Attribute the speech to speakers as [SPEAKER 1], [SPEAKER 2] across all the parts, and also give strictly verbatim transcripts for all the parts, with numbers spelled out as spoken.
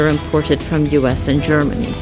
[SPEAKER 1] imported from U S and Germany.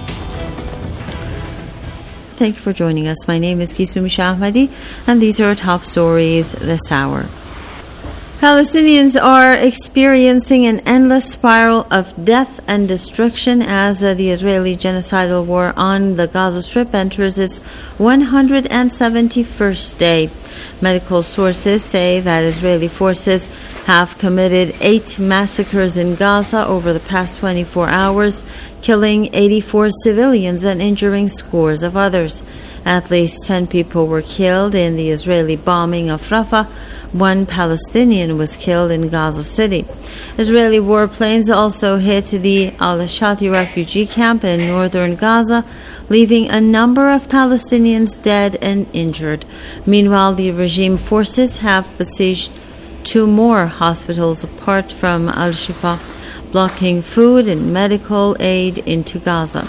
[SPEAKER 1] Thank you for joining us. My name is Kisumi Shahmadi, and these are our top stories this hour. Palestinians are experiencing an endless spiral of death and destruction as uh, the Israeli genocidal war on the Gaza Strip enters its one hundred seventy-first day. Medical sources say that Israeli forces have committed eight massacres in Gaza over the past twenty-four hours, killing eighty-four civilians and injuring scores of others. At least ten people were killed in the Israeli bombing of Rafah. One Palestinian was killed in Gaza City. Israeli warplanes also hit the Al-Shati refugee camp in northern Gaza, leaving a number of Palestinians dead and injured. Meanwhile, the regime forces have besieged two more hospitals apart from Al-Shifa, blocking food and medical aid into Gaza.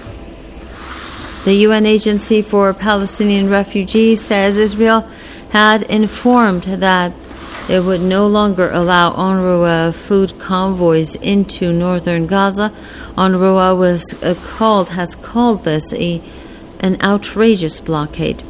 [SPEAKER 1] The U N Agency for Palestinian Refugees says Israel had informed that it would no longer allow UNRWA food convoys into northern Gaza. UNRWA was uh, called has called this a an outrageous blockade.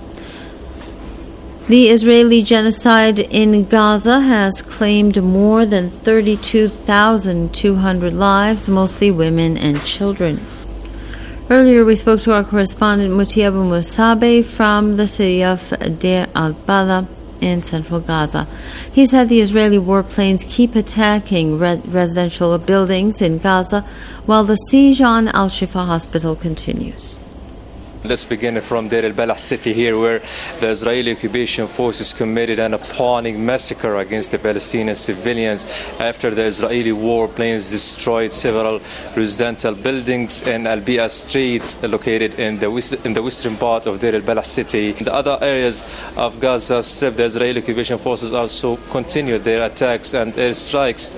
[SPEAKER 1] The Israeli genocide in Gaza has claimed more than thirty-two thousand two hundred lives, mostly women and children. Earlier, we spoke to our correspondent Muti Abu Musabe from the city of Deir al-Bala in central Gaza. He said the Israeli warplanes keep attacking re- residential buildings in Gaza while the siege on Al-Shifa hospital continues.
[SPEAKER 2] Let's begin from Deir al-Balah city here, where the Israeli occupation forces committed an appalling massacre against the Palestinian civilians after the Israeli warplanes destroyed several residential buildings in Al-Bia Street, located in the west, in the western part of Deir al-Balah city. In the other areas of Gaza Strip, the Israeli occupation forces also continued their attacks and airstrikes.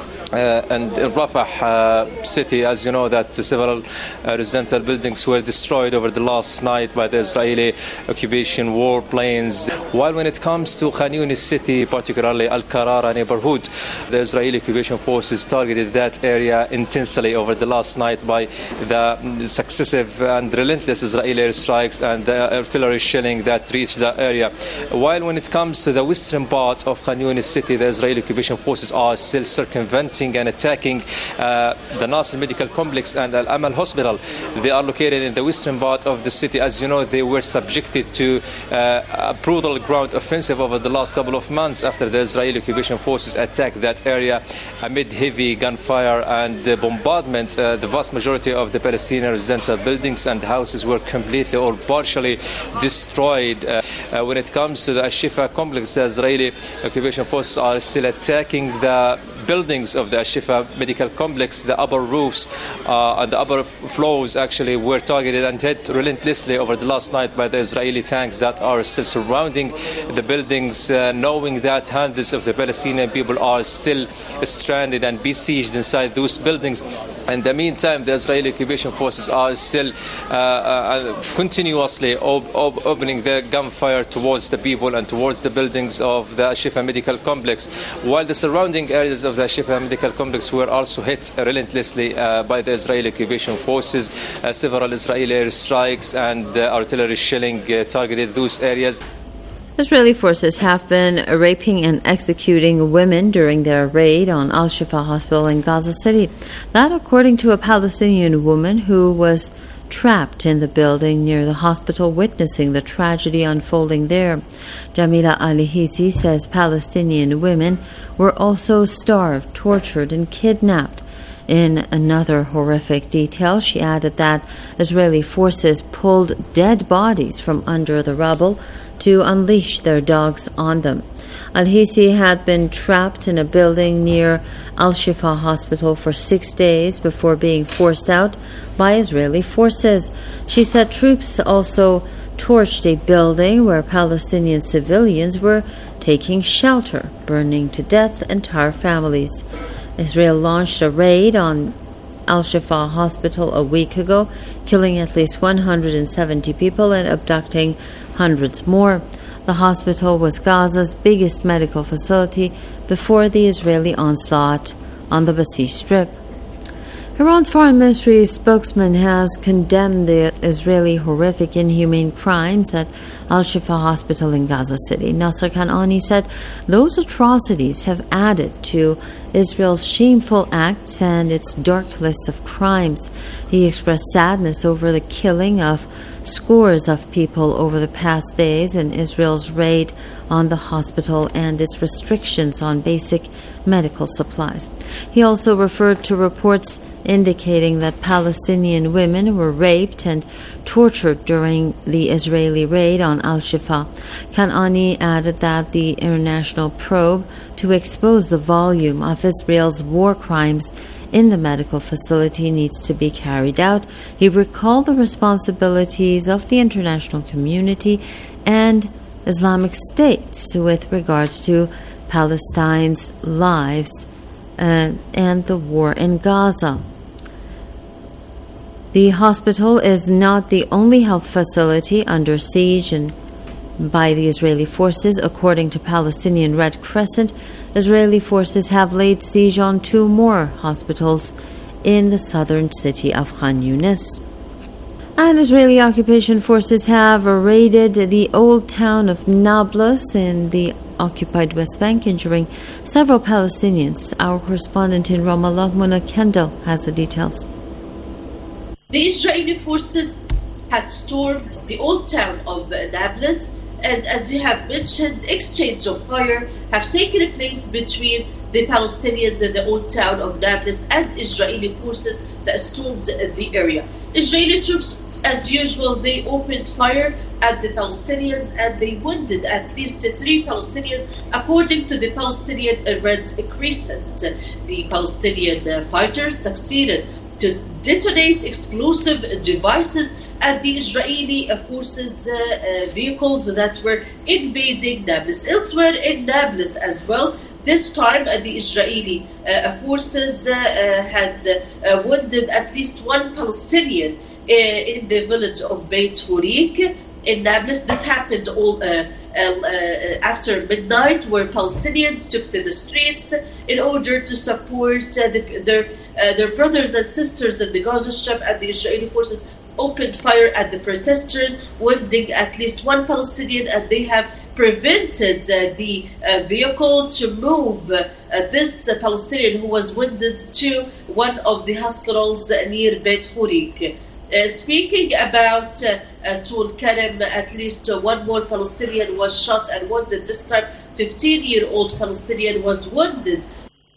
[SPEAKER 2] Uh, and in Rafah uh, city, as you know, that several uh, residential buildings were destroyed over the last night by the Israeli occupation warplanes. While when it comes to Khan Yunis city, particularly Al-Karara neighborhood, the Israeli occupation forces targeted that area intensely over the last night by the successive and relentless Israeli airstrikes and the artillery shelling that reached the area. While when it comes to the western part of Khan Yunis city, the Israeli occupation forces are still circumventing and attacking uh, the Nasser Medical Complex and Al Amal Hospital. They are located in the western part of the city. As you know, they were subjected to uh, a brutal ground offensive over the last couple of months after the Israeli occupation forces attacked that area amid heavy gunfire and uh, bombardment. Uh, the vast majority of the Palestinian residential buildings and houses were completely or partially destroyed. Uh, uh, when it comes to the Al-Shifa complex, the Israeli occupation forces are still attacking the buildings of the Al-Shifa medical complex. The upper roofs uh, and the upper floors actually were targeted and hit relentlessly over the last night by the Israeli tanks that are still surrounding the buildings, uh, knowing that hundreds of the Palestinian people are still stranded and besieged inside those buildings. In the meantime, the Israeli occupation forces are still uh, uh, continuously op- op- opening their gunfire towards the people and towards the buildings of the Al-Shifa medical complex, while the surrounding areas of the Al-Shifa medical complex were also hit relentlessly uh, by the Israeli occupation forces. Uh, several Israeli airstrikes and uh, artillery shelling uh, targeted those areas.
[SPEAKER 1] Israeli forces have been raping and executing women during their raid on Al-Shifa hospital in Gaza City. That according to a Palestinian woman who was trapped in the building near the hospital witnessing the tragedy unfolding there. Jamila Al-Hisi says Palestinian women were also starved, tortured, and kidnapped. In another horrific detail, she added that Israeli forces pulled dead bodies from under the rubble to unleash their dogs on them. Al-Hisi had been trapped in a building near Al-Shifa hospital for six days before being forced out by Israeli forces. She said troops also torched a building where Palestinian civilians were taking shelter, burning to death entire families. Israel launched a raid on Al-Shifa hospital a week ago, killing at least one hundred seventy people and abducting hundreds more. The hospital was Gaza's biggest medical facility before the Israeli onslaught on the besieged strip. Iran's foreign ministry spokesman has condemned the Israeli horrific inhumane crimes at Al-Shifa hospital in Gaza City. Nasser Kanani said those atrocities have added to Israel's shameful acts and its dark list of crimes. He expressed sadness over the killing of scores of people over the past days in Israel's raid on the hospital and its restrictions on basic medical supplies. He also referred to reports indicating that Palestinian women were raped and tortured during the Israeli raid on Al-Shifa. Kanani added that the international probe to expose the volume of Israel's war crimes in the medical facility needs to be carried out. He recalled the responsibilities of the international community and Islamic states with regards to Palestine's lives uh, and the war in Gaza. The hospital is not the only health facility under siege and by the Israeli forces. According to Palestinian Red Crescent, Israeli forces have laid siege on two more hospitals in the southern city of Khan Yunis. And Israeli occupation forces have raided the old town of Nablus in the occupied West Bank, injuring several Palestinians. Our correspondent in Ramallah, Muna Kendall, has the details.
[SPEAKER 3] The Israeli forces had stormed the old town of Nablus, and as you have mentioned, exchange of fire have taken place between the Palestinians in the old town of Nablus and Israeli forces that stormed the area. Israeli troops, as usual, they opened fire at the Palestinians and they wounded at least three Palestinians, according to the Palestinian Red Crescent. The Palestinian fighters succeeded to detonate explosive devices at the Israeli forces' uh, uh, vehicles that were invading Nablus. Elsewhere in Nablus as well, this time uh, the Israeli uh, forces uh, uh, had uh, wounded at least one Palestinian uh, in the village of Beit Hurik in Nablus. This happened all uh, uh, uh, after midnight, where Palestinians took to the streets in order to support uh, the, their uh, their brothers and sisters in the Gaza Strip, and the Israeli forces opened fire at the protesters, wounding at least one Palestinian, and they have prevented uh, the uh, vehicle to move uh, this uh, Palestinian who was wounded to one of the hospitals near Beit Furik. Uh, speaking about uh, uh, Tul Karam, at least uh, one more Palestinian was shot and wounded. This time, fifteen-year-old Palestinian was wounded.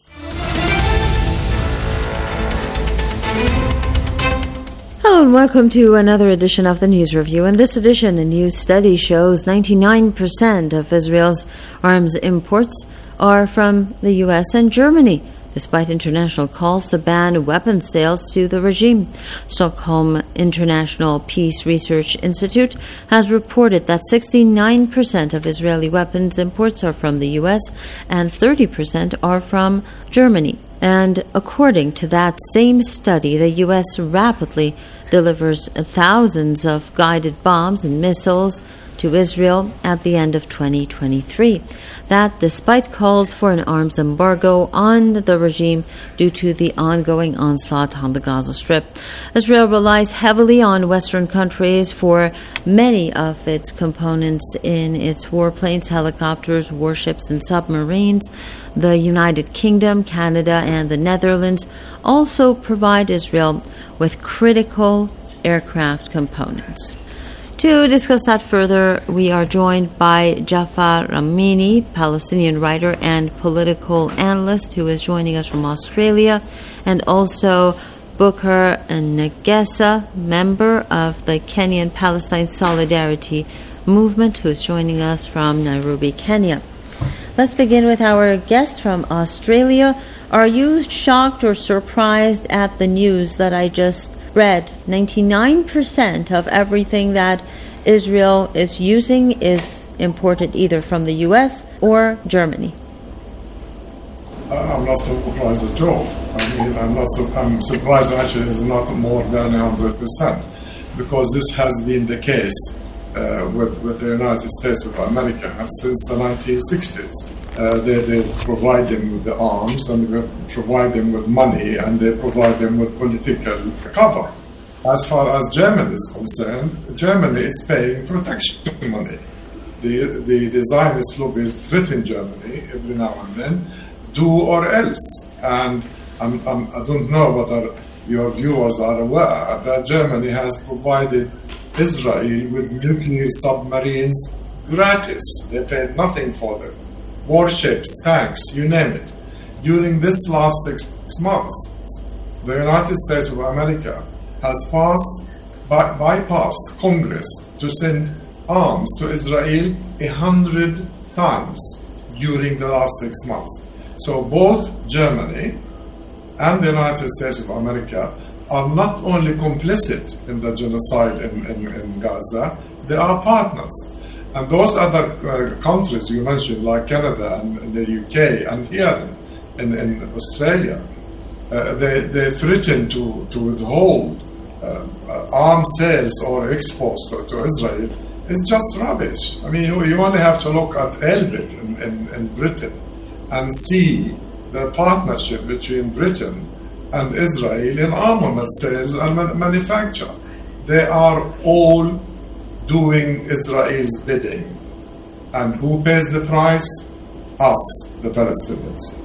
[SPEAKER 1] Hello and welcome to another edition of the News Review. In this edition, a new study shows ninety-nine percent of Israel's arms imports are from the U S and Germany, despite international calls to ban weapons sales to the regime. Stockholm International Peace Research Institute has reported that sixty-nine percent of Israeli weapons imports are from the U S and thirty percent are from Germany. And according to that same study, the U S rapidly delivers thousands of guided bombs and missiles to Israel at the end of twenty twenty-three. That despite calls for an arms embargo on the regime due to the ongoing onslaught on the Gaza Strip. Israel relies heavily on Western countries for many of its components in its warplanes, helicopters, warships, and submarines. The United Kingdom, Canada, and the Netherlands also provide Israel with critical aircraft components. To discuss that further, we are joined by Jafar Amini, Palestinian writer and political analyst, who is joining us from Australia, and also Bukar Negesa, member of the Kenyan Palestine Solidarity Movement, who is joining us from Nairobi, Kenya. Let's begin with our guest from Australia. Are you shocked or surprised at the news that I just read? ninety-nine percent of everything that Israel is using is imported either from the U S or Germany.
[SPEAKER 4] Uh, I'm not surprised at all. I mean, I'm not. Su- I'm surprised actually it's not more than one hundred percent, because this has been the case uh, with with the United States of America since the nineteen sixties. Uh, they, they provide them with the arms, and they provide them with money, and they provide them with political cover. As far as Germany is concerned, Germany is paying protection money. The, the, the Zionist lobbies threaten Germany every now and then, do or else. And I'm, I'm, I don't know whether your viewers are aware that Germany has provided Israel with nuclear submarines gratis. They paid nothing for them. Warships, tanks, you name it. During this last six months, the United States of America has passed, by, bypassed Congress to send arms to Israel a hundred times during the last six months. So both Germany and the United States of America are not only complicit in the genocide in, in, in Gaza, they are partners. And those other uh, countries you mentioned, like Canada and, and the U K and here in, in Australia, uh, they, they threaten to, to withhold uh, uh, arms sales or exports to, to Israel. It's just rubbish. I mean, you, you only have to look at Elbit in, in, in Britain and see the partnership between Britain and Israel in armament sales and man- manufacture. They are all doing Israel's bidding. And who pays the price? Us, the Palestinians.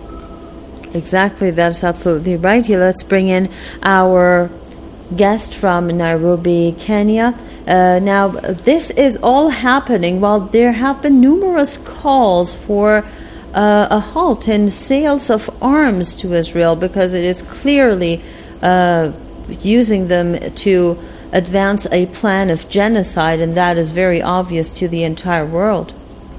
[SPEAKER 1] Exactly, that's absolutely right. Here, let's bring in our guest from Nairobi, Kenya. Uh, now, this is all happening while there have been numerous calls for uh, a halt in sales of arms to Israel, because it is clearly uh, using them to advance a plan of genocide, and that is very obvious to the entire world.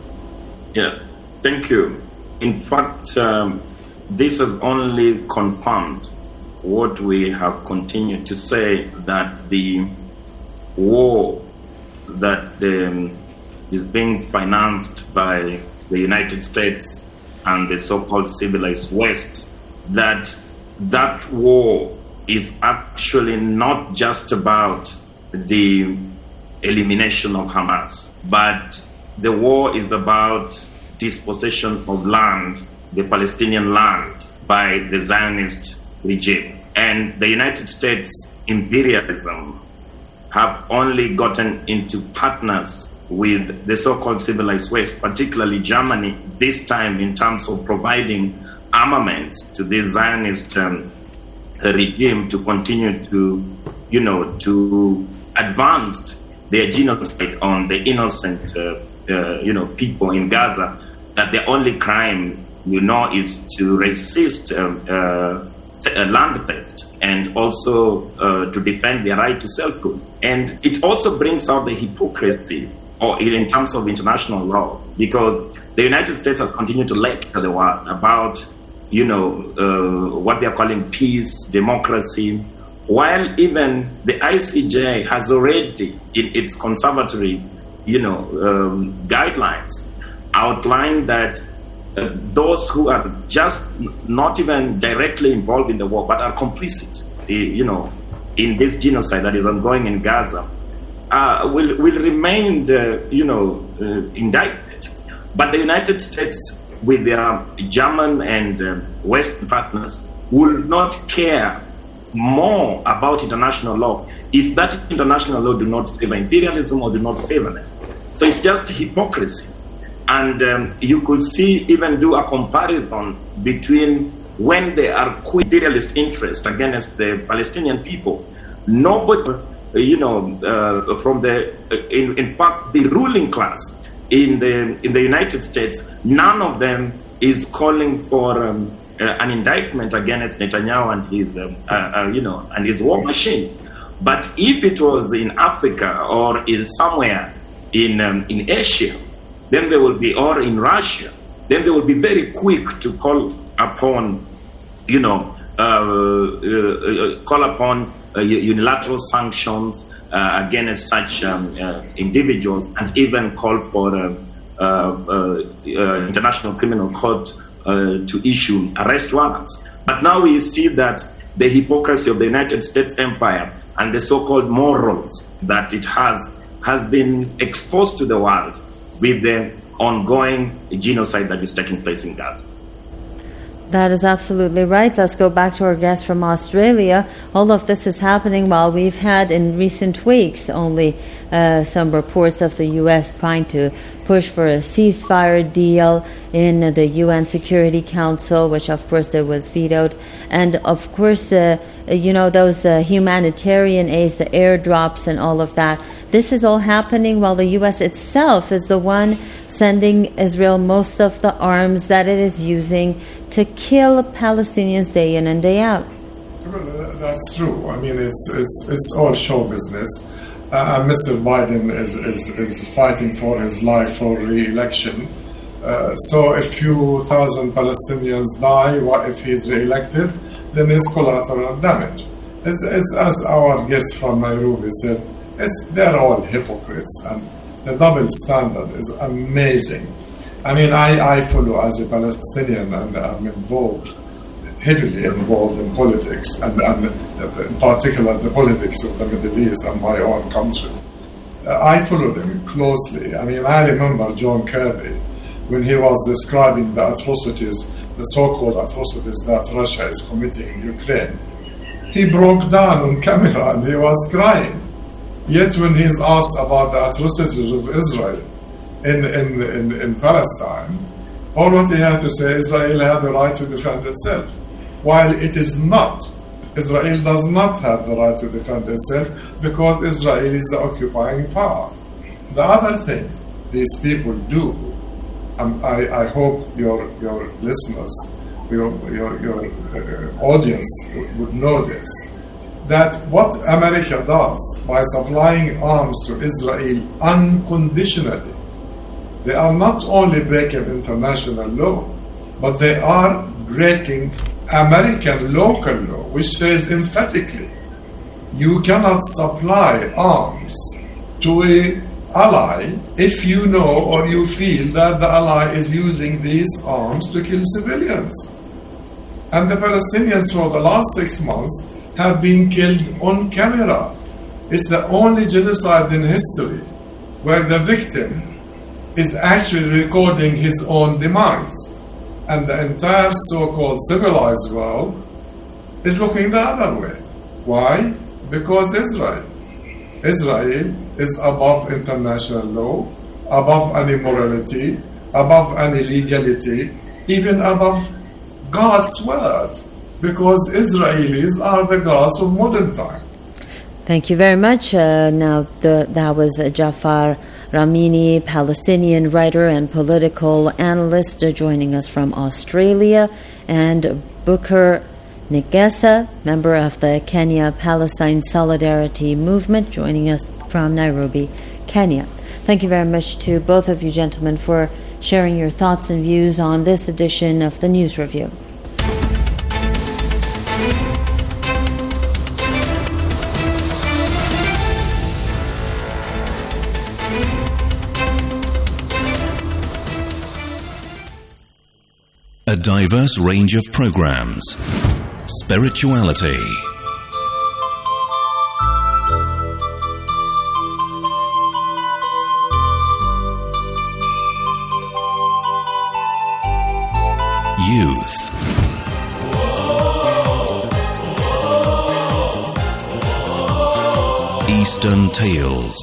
[SPEAKER 5] Yeah, thank you. In fact, um, this has only confirmed what we have continued to say, that the war that um, is being financed by the United States and the so-called civilized West, that that war is actually not just about the elimination of Hamas, but the war is about dispossession of land, the Palestinian land, by the Zionist regime. And the United States imperialism have only gotten into partners with the so-called civilized West, particularly Germany, this time in terms of providing armaments to the Zionist um, regime to continue to, you know, to advance their genocide on the innocent, uh, uh, you know, people in Gaza. That the only crime, you know, is to resist um, uh, land theft and also uh, to defend their right to self-rule. And it also brings out the hypocrisy, or in terms of international law, because the United States has continued to lecture the world about, you know, uh, what they are calling peace, democracy, while even the I C J has already, in its conservatory, you know, um, guidelines, outlined that uh, those who are just not even directly involved in the war, but are complicit, uh, you know, in this genocide that is ongoing in Gaza, uh, will will remain, the, you know, uh, indicted. But the United States, with their German and uh, West partners, will not care more about international law if that international law do not favor imperialism or do not favor them. So it's just hypocrisy. And um, you could see, even do a comparison between when there are imperialist interests against the Palestinian people. Nobody, you know, uh, from the, in, in fact, the ruling class in the in the United States, none of them is calling for um, uh, an indictment against Netanyahu and his, um, uh, uh, you know, and his war machine. But if it was in Africa or in somewhere in um, in Asia, then they will be, or in Russia, then they will be very quick to call upon, you know, uh, uh, uh, call upon uh, unilateral sanctions uh, against such um, uh, individuals, and even call for uh, uh, uh, uh, International Criminal Court uh, to issue arrest warrants. But now we see that the hypocrisy of the United States empire and the so-called morals that it has has been exposed to the world, with the ongoing genocide that is taking place in Gaza.
[SPEAKER 1] That is absolutely right. Let's go back to our guest from Australia. All of this is happening while we've had in recent weeks only uh, some reports of the U S trying to push for a ceasefire deal in the U N Security Council, which of course it was vetoed. And of course, uh, you know, those uh, humanitarian aids, the airdrops and all of that. This is all happening while the U S itself is the one sending Israel most of the arms that it is using to kill Palestinians day in and day out.
[SPEAKER 4] Well, that's true. I mean, it's it's it's all show business. Uh, and Mister Biden is, is, is fighting for his life for re-election. Uh, so a few thousand Palestinians die. What if he's re-elected? Then it's collateral damage. It's, it's, as our guest from Nairobi said, it's, they're all hypocrites, and the double standard is amazing. I mean, I, I follow as a Palestinian, and I'm involved, heavily involved in politics, and, and in particular the politics of the Middle East and my own country. Uh, I follow them closely. I mean, I remember John Kirby when he was describing the atrocities, the so-called atrocities that Russia is committing in Ukraine. He broke down on camera and he was crying. Yet when he's asked about the atrocities of Israel in, in, in, in Palestine, all what he had to say, Israel had the right to defend itself. While it is not. Israel does not have the right to defend itself because Israel is the occupying power. The other thing these people do, um, I, I hope your your listeners, your, your, your uh, audience would know this, that what America does by supplying arms to Israel unconditionally, they are not only breaking international law, but they are breaking American local law, which says emphatically, you cannot supply arms to an ally if you know or you feel that the ally is using these arms to kill civilians. And the Palestinians for the last six months have been killed on camera. It's the only genocide in history where the victim is actually recording his own demise. And the entire so-called civilized world is looking the other way. Why? Because Israel. Israel is above international law, above any morality, above any legality, even above God's word. Because Israelis are the gods of modern time.
[SPEAKER 1] Thank you very much. Uh, now, the, that was uh, Jafar Ramini, Palestinian writer and political analyst, uh, joining us from Australia, and Booker Negesa, member of the Kenya-Palestine Solidarity Movement, joining us from Nairobi, Kenya. Thank you very much to both of you gentlemen for sharing your thoughts and views on this edition of the News Review.
[SPEAKER 6] A diverse range of programs. Spirituality. Youth. Eastern Tales.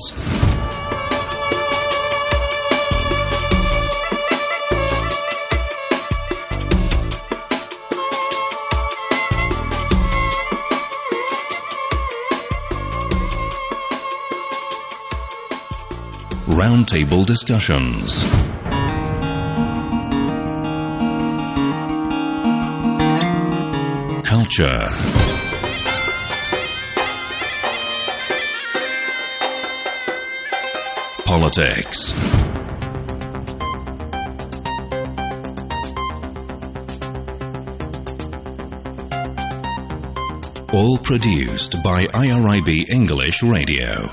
[SPEAKER 6] Roundtable discussions. Culture. Politics. All produced by I R I B English Radio.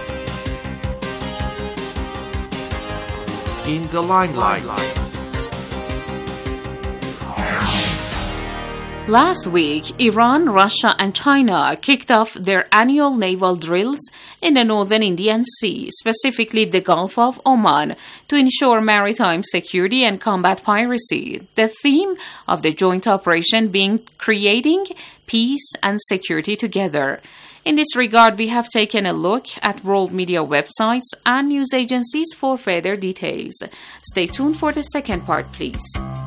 [SPEAKER 7] In the limelight. Last week, Iran, Russia, and China kicked off their annual naval drills in the northern Indian Sea, specifically the Gulf of Oman, to ensure maritime security and combat piracy. The theme of the joint operation being creating peace and security together. In this regard, we have taken a look at world media websites and news agencies for further details. Stay tuned for the second part, please.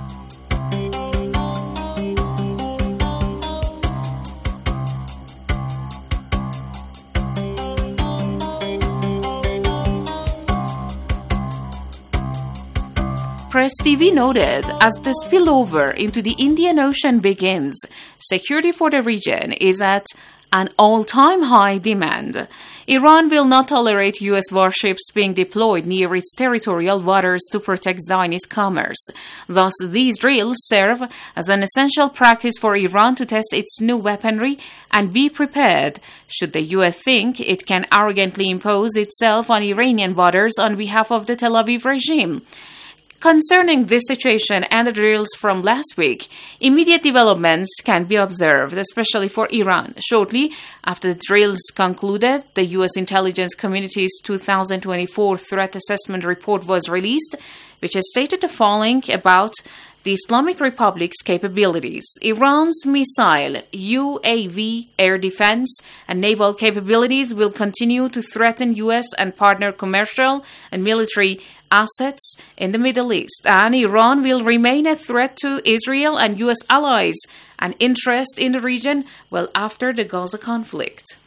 [SPEAKER 7] Press T V noted, as the spillover into the Indian Ocean begins, security for the region is at an all-time high demand. Iran will not tolerate U S warships being deployed near its territorial waters to protect Zionist commerce. Thus, these drills serve as an essential practice for Iran to test its new weaponry and be prepared should the U S think it can arrogantly impose itself on Iranian waters on behalf of the Tel Aviv regime. Concerning this situation and the drills from last week, immediate developments can be observed, especially for Iran. Shortly after the drills concluded, the U S intelligence community's two thousand twenty-four Threat Assessment Report was released, which has stated the following about the Islamic Republic's capabilities. Iran's missile, U A V, air defense, and naval capabilities will continue to threaten U S and partner commercial and military assets in the Middle East, and Iran will remain a threat to Israel and U S allies and interest in the region well after the Gaza conflict.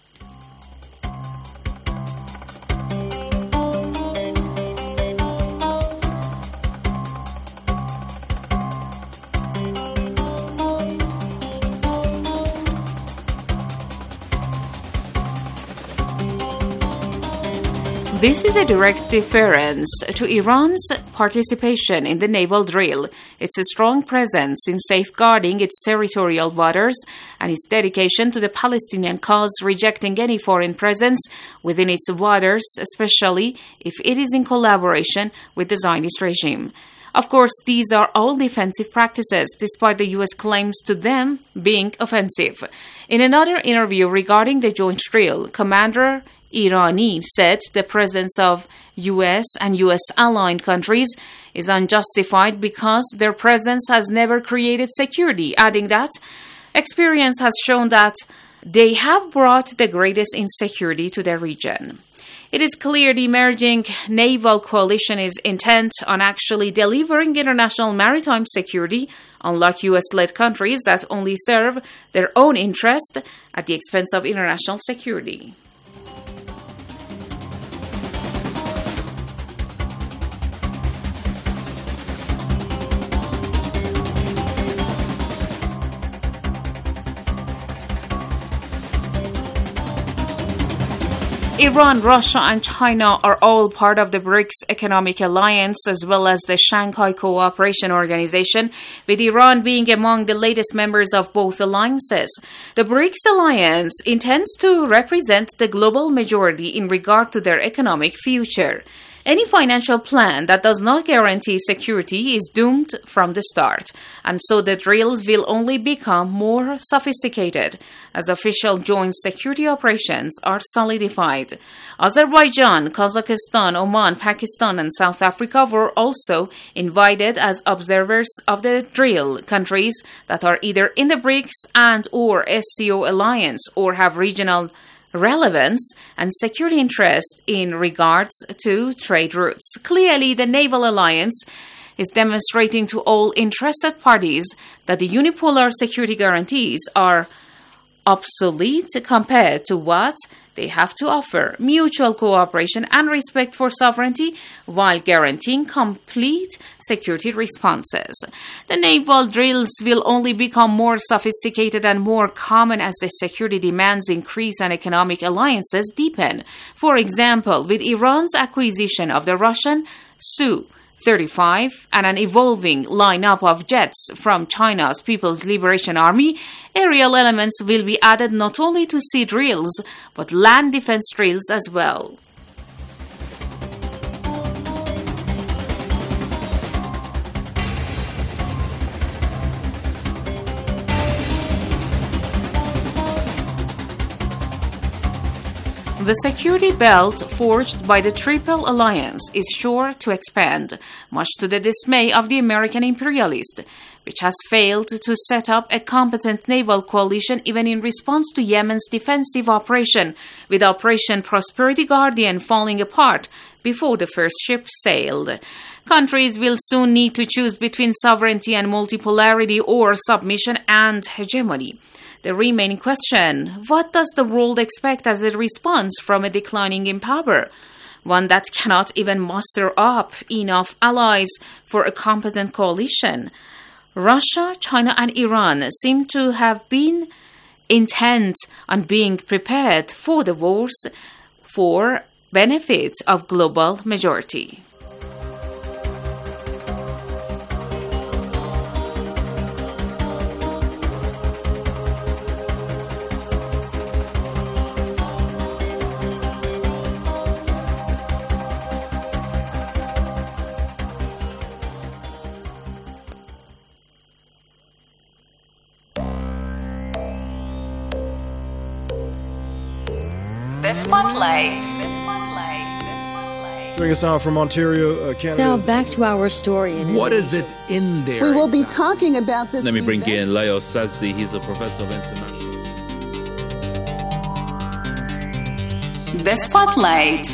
[SPEAKER 7] This is a direct reference to Iran's participation in the naval drill, its strong presence in safeguarding its territorial waters, and its dedication to the Palestinian cause, rejecting any foreign presence within its waters, especially if it is in collaboration with the Zionist regime. Of course, these are all defensive practices, despite the U S claims to them being offensive. In another interview regarding the joint drill, Commander Irani said the presence of U S and U S aligned countries is unjustified because their presence has never created security, adding that experience has shown that they have brought the greatest insecurity to the region. It is clear the emerging naval coalition is intent on actually delivering international maritime security, unlike U S-led countries that only serve their own interest at the expense of international security. Iran, Russia, and China are all part of the BRICS Economic Alliance as well as the Shanghai Cooperation Organization, with Iran being among the latest members of both alliances. The BRICS Alliance intends to represent the global majority in regard to their economic future. Any financial plan that does not guarantee security is doomed from the start, and so the drills will only become more sophisticated as official joint security operations are solidified. Azerbaijan, Kazakhstan, Oman, Pakistan, and South Africa were also invited as observers of the drill, countries that are either in the BRICS and or S C O alliance or have regional relevance and security interest in regards to trade routes. Clearly, the naval alliance is demonstrating to all interested parties that the unipolar security guarantees are obsolete compared to what they have to offer: mutual cooperation and respect for sovereignty while guaranteeing complete security responses. The naval drills will only become more sophisticated and more common as the security demands increase and economic alliances deepen. For example, with Iran's acquisition of the Russian Su thirty-five and an evolving lineup of jets from China's People's Liberation Army, aerial elements will be added not only to sea drills, but land defense drills as well. the security belt forged by the Triple Alliance is sure to expand, much to the dismay of the American imperialist, which has failed to set up a competent naval coalition even in response to Yemen's defensive operation, with Operation Prosperity Guardian falling apart before the first ship sailed. Countries will soon need to choose between sovereignty and multipolarity or submission and hegemony. The remaining question, what does the world expect as a response from a declining in power? One that cannot even muster up enough allies for a competent coalition. Russia, China, and Iran seem to have been intent on being prepared for the wars for benefit of global majority.
[SPEAKER 8] The Spotlight.
[SPEAKER 9] Joining us now from Ontario, uh, Canada.
[SPEAKER 10] Now back to our story. In
[SPEAKER 11] what is it in there?
[SPEAKER 12] We will be talking about this.
[SPEAKER 11] Let me bring
[SPEAKER 12] event.
[SPEAKER 11] in Leo Sazdi. He's a professor of international.
[SPEAKER 8] The Spotlight.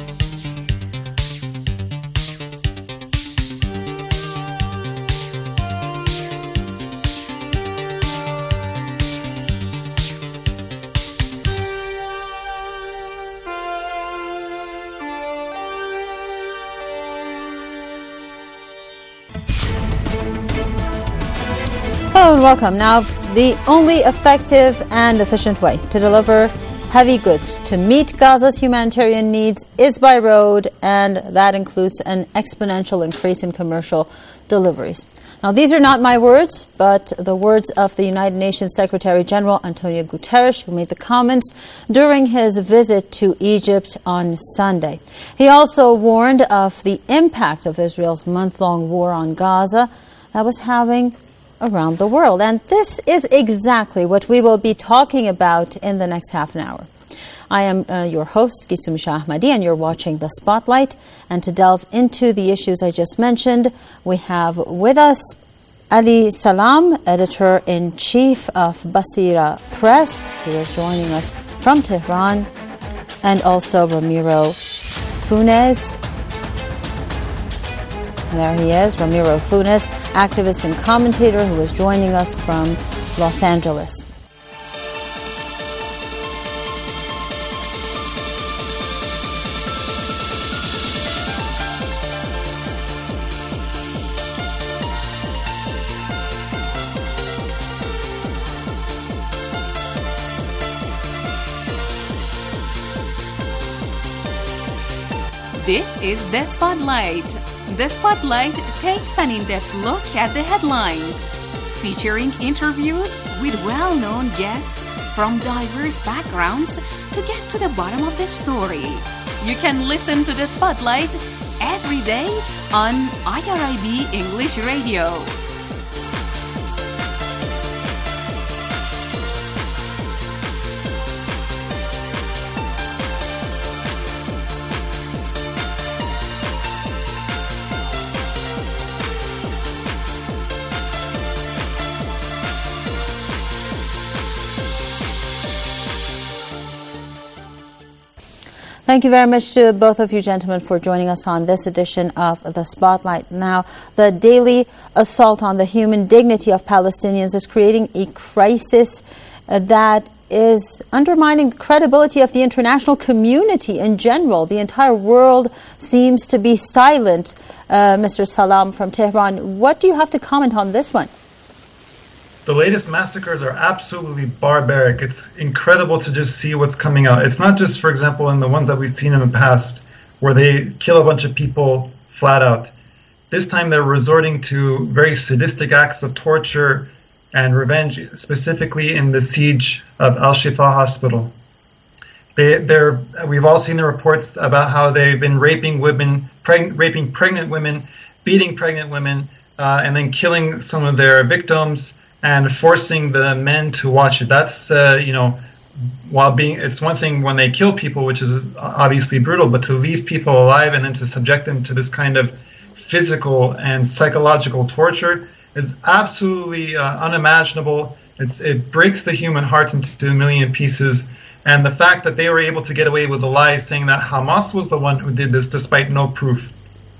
[SPEAKER 1] Hello and welcome. Now, the only effective and efficient way to deliver heavy goods to meet Gaza's humanitarian needs is by road, and that includes an exponential increase in commercial deliveries. Now, these are not my words, but the words of the United Nations Secretary General Antonio Guterres, who made the comments during his visit to Egypt on Sunday. He also warned of the impact of Israel's month-long war on Gaza that was having around the world. And this is exactly what we will be talking about in the next half an hour. I am uh, your host, Gisum Shahmadi, and you're watching The Spotlight. And to delve into the issues I just mentioned, we have with us Ali Salam, editor-in-chief of Basira Press, who is joining us from Tehran, and also Ramiro Funes. There he is, Ramiro Funes, activist and commentator who is joining us from Los Angeles.
[SPEAKER 8] This is The Spotlight. The Spotlight takes an in-depth look at the headlines, featuring interviews with well-known guests from diverse backgrounds to get to the bottom of the story. You can listen to The Spotlight every day on I R I B English Radio.
[SPEAKER 1] Thank you very much to both of you gentlemen for joining us on this edition of The Spotlight. Now, the daily assault on the human dignity of Palestinians is creating a crisis uh, that is undermining the credibility of the international community in general. The entire world seems to be silent. Uh, Mister Salam from Tehran, what do you have to comment on this one?
[SPEAKER 13] The latest massacres are absolutely barbaric. It's incredible to just see what's coming out. It's not just, for example, in the ones that we've seen in the past, where they kill a bunch of people flat out. This time they're resorting to very sadistic acts of torture and revenge, specifically in the siege of Al-Shifa Hospital. They, they're, we've all seen the reports about how they've been raping women, preg- raping pregnant women, beating pregnant women, uh, and then killing some of their victims and forcing the men to watch it. That's, uh, you know, while being, it's one thing when they kill people, which is obviously brutal, but to leave people alive and then to subject them to this kind of physical and psychological torture is absolutely uh, unimaginable. It's, it breaks the human heart into a million pieces. And the fact that they were able to get away with the lie saying that Hamas was the one who did this despite no proof.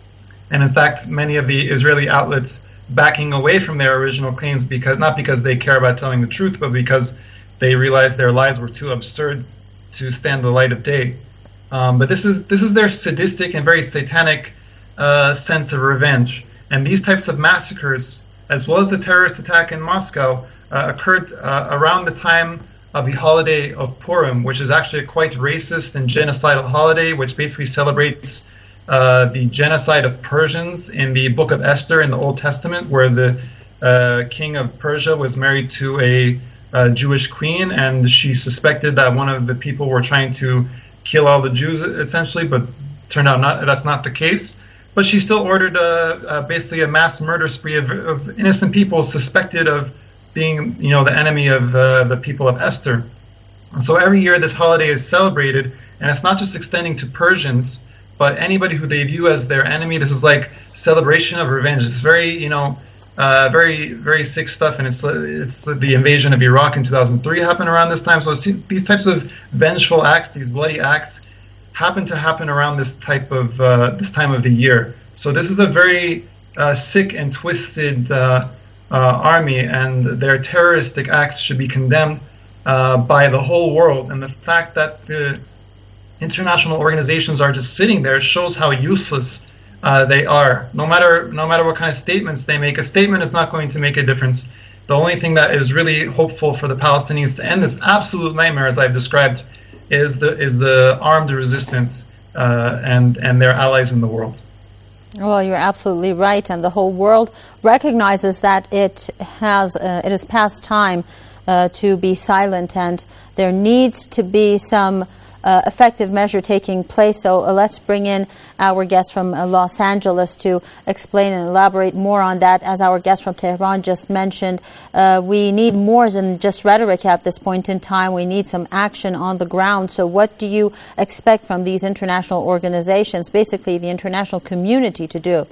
[SPEAKER 13] And in fact, many of the Israeli outlets backing away from their original claims, because not because they care about telling the truth, but because they realized their lies were too absurd to stand the light of day. Um, but this is this is their sadistic and very satanic uh, sense of revenge. And these types of massacres, as well as the terrorist attack in Moscow, uh, occurred uh, around the time of the holiday of Purim, which is actually a quite racist and genocidal holiday, which basically celebrates uh, the genocide of Persians in the Book of Esther in the Old Testament, where the uh, king of Persia was married to a uh, Jewish queen, and she suspected that one of the people were trying to kill all the Jews, essentially, but turned out not, that's not the case. But she still ordered uh, uh, basically a mass murder spree of, of innocent people suspected of being, you know, the enemy of uh, the people of Esther. And so every year this holiday is celebrated, and it's not just extending to Persians, but anybody who they view as their enemy. This is like celebration of revenge. It's very, you know, uh, very, very sick stuff, and it's it's the invasion of Iraq in two thousand three happened around this time. So these types of vengeful acts, these bloody acts, happen to happen around this type of uh, this time of the year. So this is a very uh, sick and twisted uh, uh, army, and their terroristic acts should be condemned uh, by the whole world. And the fact that the international organizations are just sitting there shows how useless uh, they are. No matter no matter what kind of statements they make, a statement is not going to make a difference. The only thing that is really hopeful for the Palestinians to end this absolute nightmare, as I've described, is the is the armed resistance uh, and and their allies in the world.
[SPEAKER 1] Well, you're absolutely right, and the whole world recognizes that it has uh, it is past time uh, to be silent, and there needs to be some Uh, effective measure taking place. So uh, let's bring in our guest from uh, Los Angeles to explain and elaborate more on that. As our guest from Tehran just mentioned, uh, we need more than just rhetoric at this point in time. We need some action on the ground. So what do you expect from these international organizations, basically the international community, to do?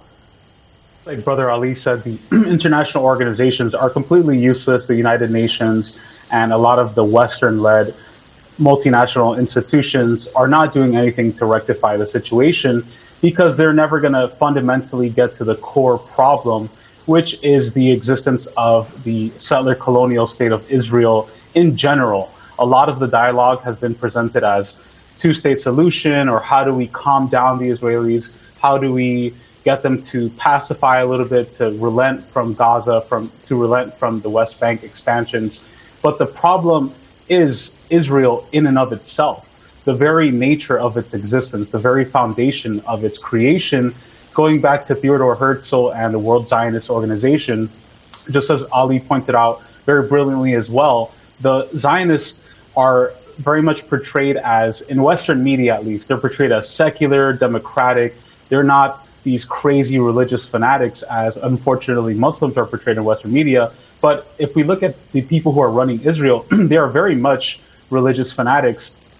[SPEAKER 12] Like Brother Ali said, the international organizations are completely useless. The United Nations and a lot of the Western-led multinational institutions are not doing anything to rectify the situation, because they're never going to fundamentally get to the core problem, which is the existence of the settler colonial state of Israel in general. A lot of the dialogue has been presented as two-state solution, or how do we calm down the Israelis? How do we get them to pacify a little bit, to relent from Gaza, from to relent from the West Bank expansions? But the problem is Israel in and of itself, the very nature of its existence, the very foundation of its creation. Going back to Theodore Herzl and the World Zionist Organization, just as Ali pointed out very brilliantly as well, the Zionists are very much portrayed as, in Western media at least, they're portrayed as secular, democratic. They're not these crazy religious fanatics as unfortunately Muslims are portrayed in Western media. But if we look at the people who are running Israel, they are very much religious fanatics,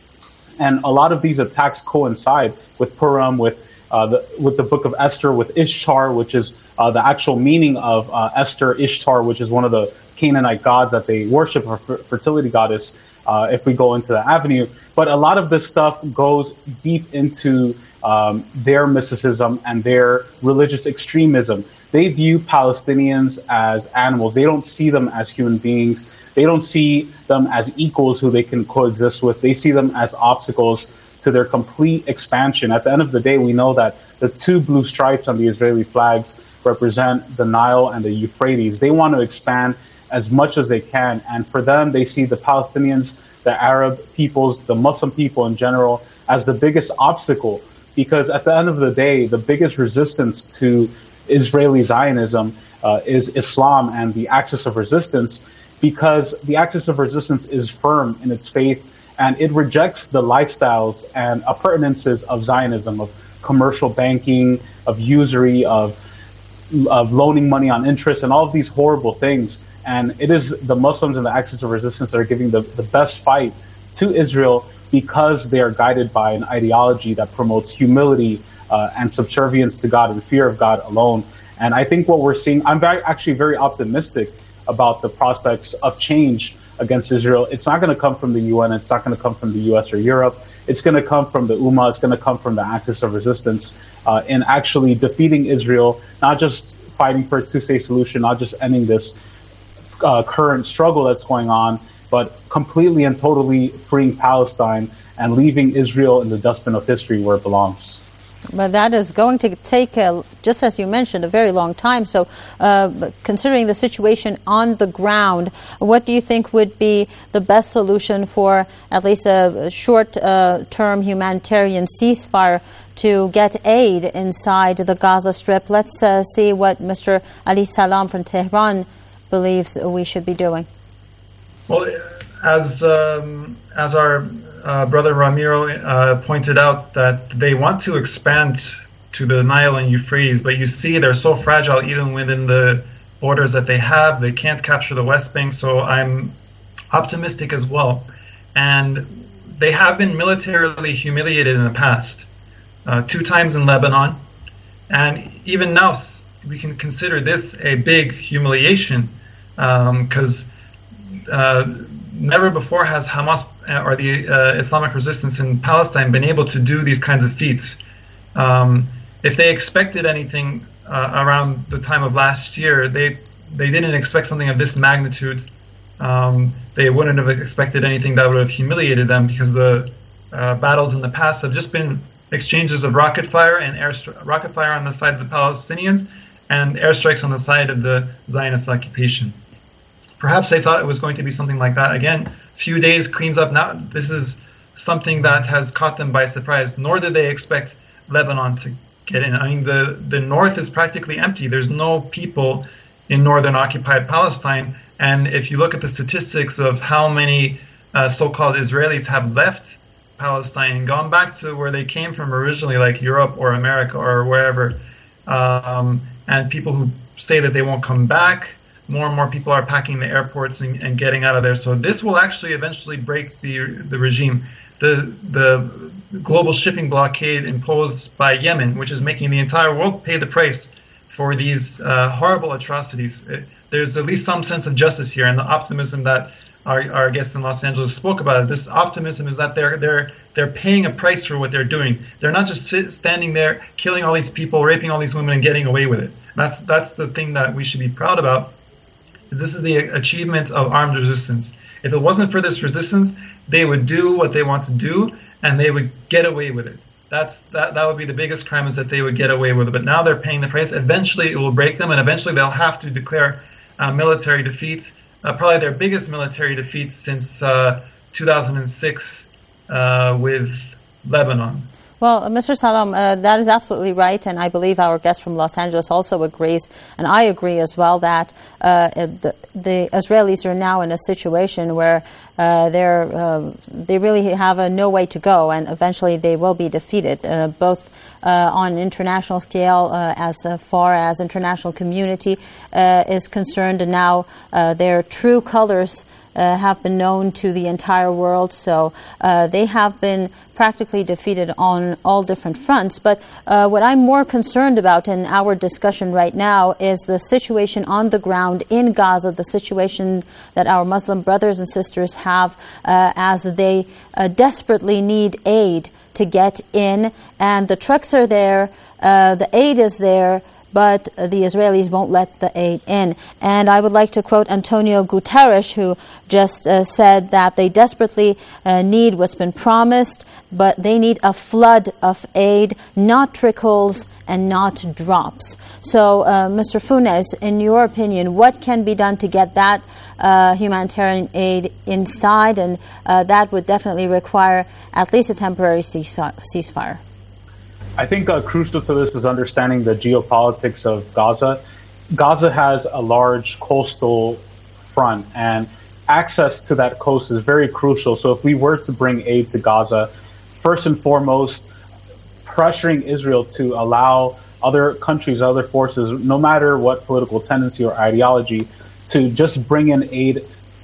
[SPEAKER 12] and a lot of these attacks coincide with Purim, with uh, the with the Book of Esther, with Ishtar, which is uh, the actual meaning of uh, Esther, Ishtar, which is one of the Canaanite gods that they worship, her fertility goddess. Uh, if we go into the avenue, but a lot of this stuff goes deep into um, their mysticism and their religious extremism. They view Palestinians as animals. They don't see them as human beings. They don't see them as equals who they can coexist with. They see them as obstacles to their complete expansion. At the end of the day, we know that the two blue stripes on the Israeli flags represent the Nile and the Euphrates. They want to expand as much as they can. And for them, they see the Palestinians, the Arab peoples, the Muslim people in general, as the biggest obstacle. Because at the end of the day, the biggest resistance to Israeli Zionism uh, is Islam and the axis of resistance, because the axis of resistance is firm in its faith, and it rejects the lifestyles and appurtenances of Zionism, of commercial banking, of usury, of of loaning money on interest, and all of these horrible things. And it is the Muslims and the axis of resistance that are giving the, the best fight to Israel because they are guided by an ideology that promotes humility uh, and subservience to God and fear of God alone. And I think what we're seeing, I'm very, actually very optimistic about the prospects of change against Israel. It's not going to come from the U N. It's not going to come from the U S or Europe. It's going to come from the Ummah. It's going to come from the Axis of Resistance uh, in actually defeating Israel, not just fighting for a two-state solution, not just ending this uh, current struggle that's going on, but completely and totally freeing Palestine and leaving Israel in the dustbin of history where it belongs.
[SPEAKER 1] But that is going to take, a, just as you mentioned, a very long time. So uh, considering the situation on the ground, what do you think would be the best solution for at least a short-term uh, humanitarian ceasefire to get aid inside the Gaza Strip? Let's uh, see what Mister Ali Salam from Tehran believes we should be doing.
[SPEAKER 13] Well, as um, as our uh, brother Ramiro uh, pointed out, that they want to expand to the Nile and Euphrates, but you see they're so fragile even within the borders that they have. They can't capture the West Bank, so I'm optimistic as well. And they have been militarily humiliated in the past, uh, two times in Lebanon, and even now we can consider this a big humiliation because um, uh, never before has Hamas or the uh, Islamic resistance in Palestine been able to do these kinds of feats. Um, if they expected anything uh, around the time of last year, they they didn't expect something of this magnitude. Um, they wouldn't have expected anything that would have humiliated them, because the uh, battles in the past have just been exchanges of rocket fire and air rocket fire on the side of the Palestinians and airstrikes on the side of the Zionist occupation. Perhaps they thought it was going to be something like that. Again, few days cleans up. Now this is something that has caught them by surprise, nor did they expect Lebanon to get in. I mean, the, the north is practically empty. There's no people in northern occupied Palestine. And if you look at the statistics of how many uh, so-called Israelis have left Palestine and gone back to where they came from originally, like Europe or America or wherever, um, and people who say that they won't come back, more and more people are packing the airports and, and getting out of there. So this will actually eventually break the the regime. The the global shipping blockade imposed by Yemen, which is making the entire world pay the price for these uh, horrible atrocities. It, there's at least some sense of justice here, and the optimism that our, our guest in Los Angeles spoke about it. This optimism is that they're they're they're paying a price for what they're doing. They're not just sit, standing there, killing all these people, raping all these women, and getting away with it. And that's that's the thing that we should be proud about. This is the achievement of armed resistance. If it wasn't for this resistance, they would do what they want to do, and they would get away with it. That's that. That would be the biggest crime, is that they would get away with it. But now they're paying the price. Eventually, it will break them, and eventually they'll have to declare uh, military defeat. Uh, probably their biggest military defeat since uh, two thousand six uh, with Lebanon.
[SPEAKER 1] Well, Mister Salam, uh, that is absolutely right, and I believe our guest from Los Angeles also agrees, and I agree as well, that uh, the, the Israelis are now in a situation where uh, they're uh, they really have a no way to go, and eventually they will be defeated, uh, both uh, on international scale uh, as uh, far as international community uh, is concerned, and now uh, their true colors Uh, have been known to the entire world. So uh, they have been practically defeated on all different fronts. But uh, what I'm more concerned about in our discussion right now is the situation on the ground in Gaza, the situation that our Muslim brothers and sisters have uh, as they uh, desperately need aid to get in. And the trucks are there, uh, the aid is there, but the Israelis won't let the aid in. And I would like to quote Antonio Guterres, who just uh, said that they desperately uh, need what's been promised, but they need a flood of aid, not trickles and not drops. So, uh, Mister Funes, in your opinion, what can be done to get that uh, humanitarian aid inside? And uh, that would definitely require at least a temporary ceasefire.
[SPEAKER 12] I think uh, crucial to this is understanding the geopolitics of Gaza. Gaza has a large coastal front, and access to that coast is very crucial. So if we were to bring aid to Gaza, first and foremost, pressuring Israel to allow other countries, other forces, no matter what political tendency or ideology, to just bring in aid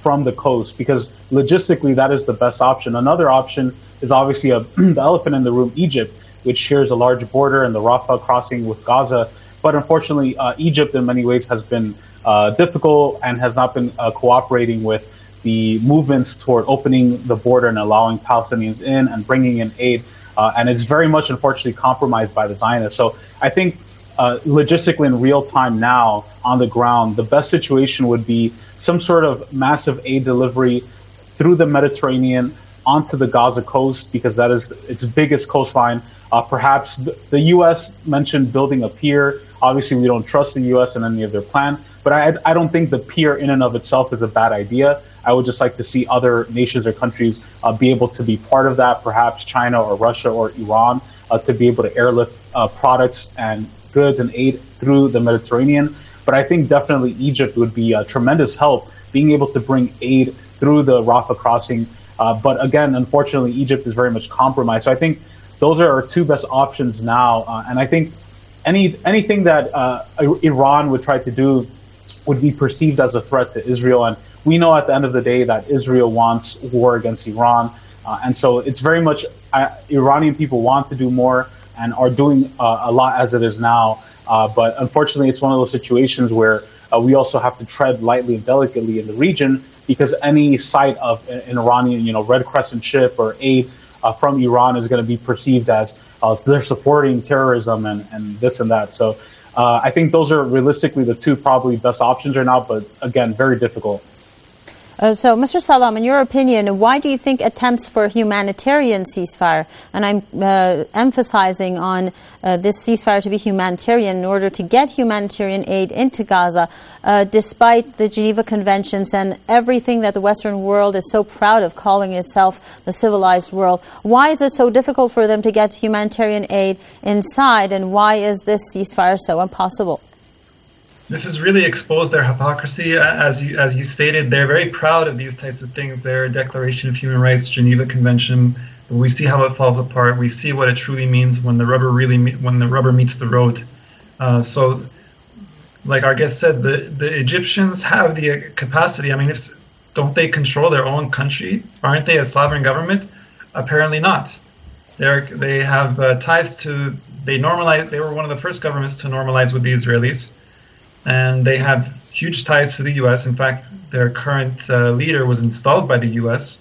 [SPEAKER 12] from the coast, because logistically that is the best option. Another option is obviously a, the elephant in the room, Egypt, which shares a large border and the Rafah crossing with Gaza. But unfortunately, uh, Egypt in many ways has been uh, difficult and has not been uh, cooperating with the movements toward opening the border and allowing Palestinians in and bringing in aid. Uh, and it's very much, unfortunately, compromised by the Zionists. So I think uh, logistically in real time now on the ground, the best situation would be some sort of massive aid delivery through the Mediterranean onto the Gaza coast, because that is its biggest coastline. Uh, perhaps the U S mentioned building a pier. Obviously, we don't trust the U S in any of their plan, but I, I don't think the pier in and of itself is a bad idea. I would just like to see other nations or countries uh, be able to be part of that, perhaps China or Russia or Iran, uh, to be able to airlift uh, products and goods and aid through the Mediterranean. But I think definitely Egypt would be a tremendous help, being able to bring aid through the Rafah crossing. Uh, but again, unfortunately, Egypt is very much compromised. So I think those are our two best options now. Uh, and I think any anything that uh, Iran would try to do would be perceived as a threat to Israel. And we know at the end of the day that Israel wants war against Iran. Uh, and so it's very much uh, Iranian people want to do more and are doing uh, a lot as it is now. Uh, but unfortunately, it's one of those situations where uh, we also have to tread lightly and delicately in the region, because any sight of an Iranian, you know, Red Crescent ship or aid uh, from Iran is going to be perceived as uh, they're supporting terrorism and, and this and that. So uh, I think those are realistically the two probably best options right now, but again, very difficult.
[SPEAKER 1] Uh, so, Mister Salam, in your opinion, why do you think attempts for a humanitarian ceasefire, and I'm uh, emphasizing on uh, this ceasefire to be humanitarian in order to get humanitarian aid into Gaza, uh, despite the Geneva Conventions and everything that the Western world is so proud of calling itself the civilized world, why is it so difficult for them to get humanitarian aid inside, and why is this ceasefire so impossible?
[SPEAKER 13] This has really exposed their hypocrisy. As you, as you stated, they're very proud of these types of things. Their Declaration of Human Rights, Geneva Convention. We see how it falls apart. We see what it truly means when the rubber really me- when the rubber meets the road. Uh, so, like our guest said, the, the Egyptians have the capacity. I mean, if, don't they control their own country? Aren't they a sovereign government? Apparently not. They're, they have uh, ties to. They normalize. They were one of the first governments to normalize with the Israelis. And they have huge ties to the U S. In fact, their current uh, leader was installed by the U S.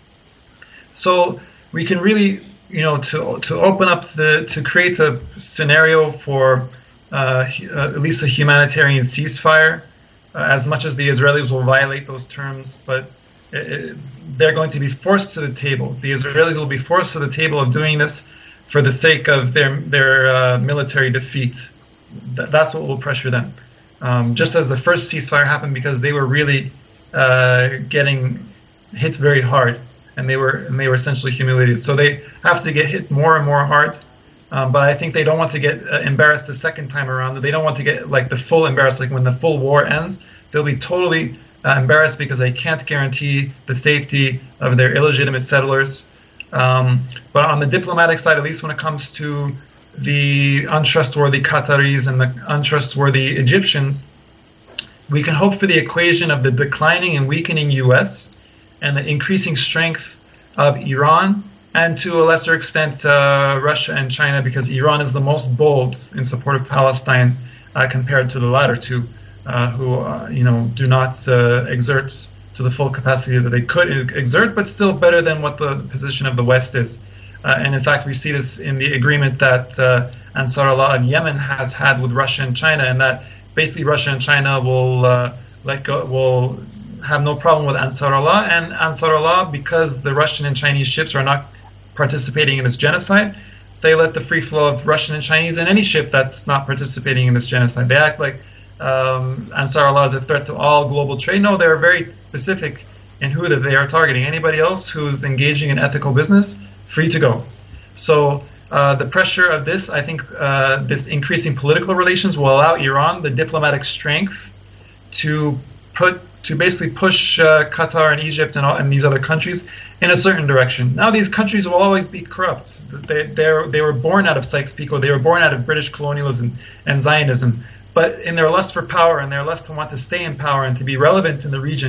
[SPEAKER 13] So we can really, you know, to to open up the, to create a scenario for uh, at least a humanitarian ceasefire, uh, as much as the Israelis will violate those terms, but it, they're going to be forced to the table. The Israelis will be forced to the table of doing this for the sake of their, their uh, military defeat. Th- that's what will pressure them. Um, just as the first ceasefire happened, because they were really uh, getting hit very hard, and they were and they were essentially humiliated. So they have to get hit more and more hard. Um, but I think they don't want to get uh, embarrassed the second time around. They don't want to get like the full embarrassed. Like when the full war ends, they'll be totally uh, embarrassed because they can't guarantee the safety of their illegitimate settlers. Um, but on the diplomatic side, at least when it comes to the untrustworthy Qataris and the untrustworthy Egyptians, we can hope for the equation of the declining and weakening U S and the increasing strength of Iran, and to a lesser extent uh, Russia and China, because Iran is the most bold in support of Palestine uh, compared to the latter two, uh, who uh, you know do not uh, exert to the full capacity that they could exert, but still better than what the position of the West is. Uh, and in fact, we see this in the agreement that uh, Ansar Allah of Yemen has had with Russia and China, and that basically Russia and China will uh, let go, will have no problem with Ansar Allah, and Ansar Allah, because the Russian and Chinese ships are not participating in this genocide, they let the free flow of Russian and Chinese in any ship that's not participating in this genocide. They act like um, Ansar Allah is a threat to all global trade. No, they're very specific in who that they are targeting. Anybody else who's engaging in ethical business, free to go. So uh, the pressure of this, I think uh, this increasing political relations will allow Iran the diplomatic strength to put to basically push uh, Qatar and Egypt and, all, and these other countries in a certain direction. Now these countries will always be corrupt. They they they were born out of Sykes-Picot. They were born out of British colonialism and Zionism. But in their lust for power and their lust to want to stay in power and to be relevant in the region,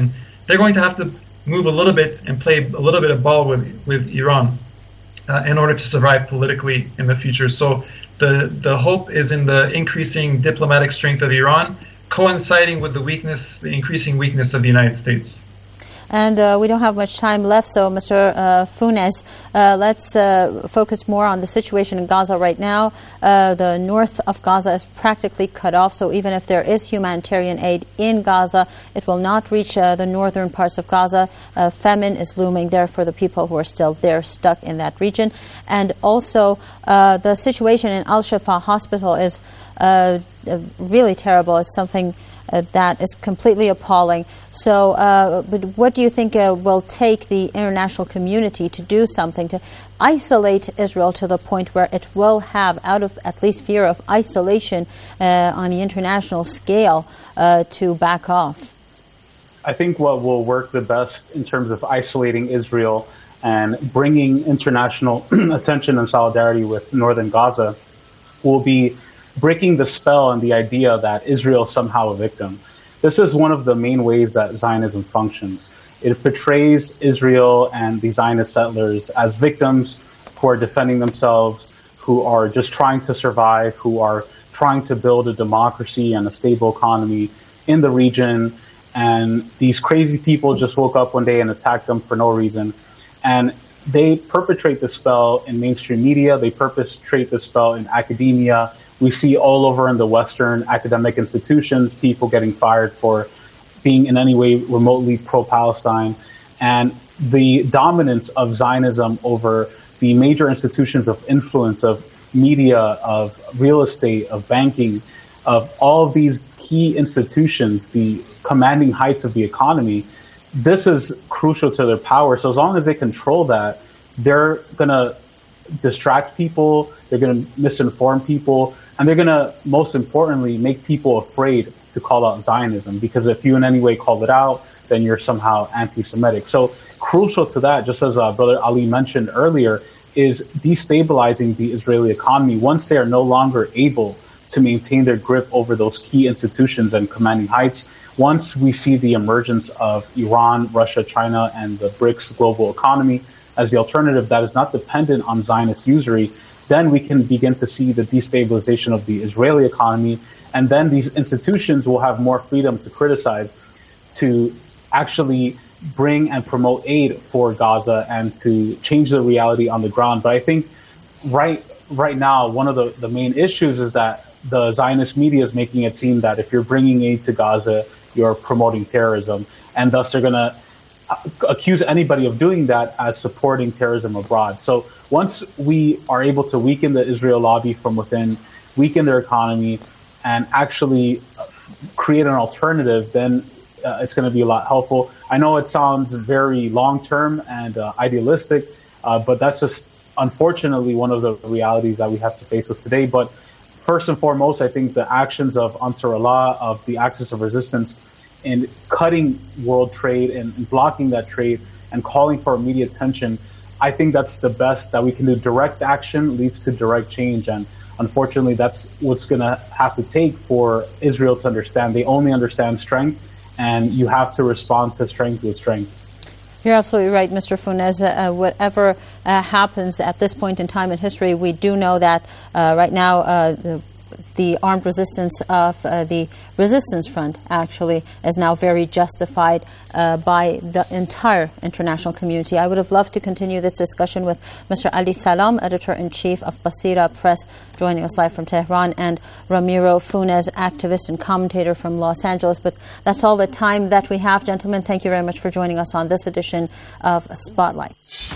[SPEAKER 13] they're going to have to move a little bit and play a little bit of ball with, with Iran uh, in order to survive politically in the future. So the, the hope is in the increasing diplomatic strength of Iran, coinciding with the weakness, the increasing weakness of the United States.
[SPEAKER 1] And uh, we don't have much time left, so Mister Uh, Funes, uh, let's uh, focus more on the situation in Gaza right now. Uh, the north of Gaza is practically cut off, so even if there is humanitarian aid in Gaza, it will not reach uh, the northern parts of Gaza. Uh, famine is looming there for the people who are still there, stuck in that region. And also, uh, the situation in Al-Shifa Hospital is uh, really terrible. It's something Uh, that is completely appalling. So uh, but what do you think uh, will take the international community to do something to isolate Israel to the point where it will have, out of at least fear of isolation uh, on the international scale, uh, to back off?
[SPEAKER 12] I think what will work the best in terms of isolating Israel and bringing international attention and solidarity with northern Gaza will be breaking the spell and the idea that Israel is somehow a victim. This is one of the main ways that Zionism functions. It portrays Israel and the Zionist settlers as victims who are defending themselves, who are just trying to survive, who are trying to build a democracy and a stable economy in the region. And these crazy people just woke up one day and attacked them for no reason. And they perpetrate the spell in mainstream media. They perpetrate the spell in academia. We see all over in the Western academic institutions people getting fired for being in any way remotely pro-Palestine. And the dominance of Zionism over the major institutions of influence, of media, of real estate, of banking, of all of these key institutions, the commanding heights of the economy, this is crucial to their power. So as long as they control that, they're going to distract people, they're going to misinform people, and they're going to, most importantly, make people afraid to call out Zionism, because if you in any way call it out, then you're somehow anti-Semitic. So crucial to that, just as uh, Brother Ali mentioned earlier, is destabilizing the Israeli economy once they are no longer able to maintain their grip over those key institutions and commanding heights. Once we see the emergence of Iran, Russia, China, and the BRICS global economy as the alternative that is not dependent on Zionist usury, then we can begin to see the destabilization of the Israeli economy, and then these institutions will have more freedom to criticize, to actually bring and promote aid for Gaza and to change the reality on the ground. But I think right right now, one of the, the main issues is that the Zionist media is making it seem that if you're bringing aid to Gaza, you're promoting terrorism, and thus they're going to accuse anybody of doing that as supporting terrorism abroad. So once we are able to weaken the Israel lobby from within, weaken their economy, and actually create an alternative, then uh, it's going to be a lot helpful. I know it sounds very long-term and uh, idealistic, uh, but that's just unfortunately one of the realities that we have to face with today. But first and foremost, I think the actions of Ansar Allah, of the Axis of Resistance, in cutting world trade and, and blocking that trade and calling for immediate attention, I think that's the best that we can do. Direct action leads to direct change, and unfortunately that's what's going to have to take for Israel to understand. They only understand strength, and you have to respond to strength with strength.
[SPEAKER 1] You're absolutely right, Mister Funes. Uh, whatever uh, happens at this point in time in history, we do know that uh, right now uh, the The armed resistance of uh, the resistance front actually is now very justified uh, by the entire international community. I would have loved to continue this discussion with Mister Ali Salam, editor-in-chief of Basira Press, joining us live from Tehran, and Ramiro Funes, activist and commentator from Los Angeles. But that's all the time that we have, gentlemen. Thank you very much for joining us on this edition of Spotlight.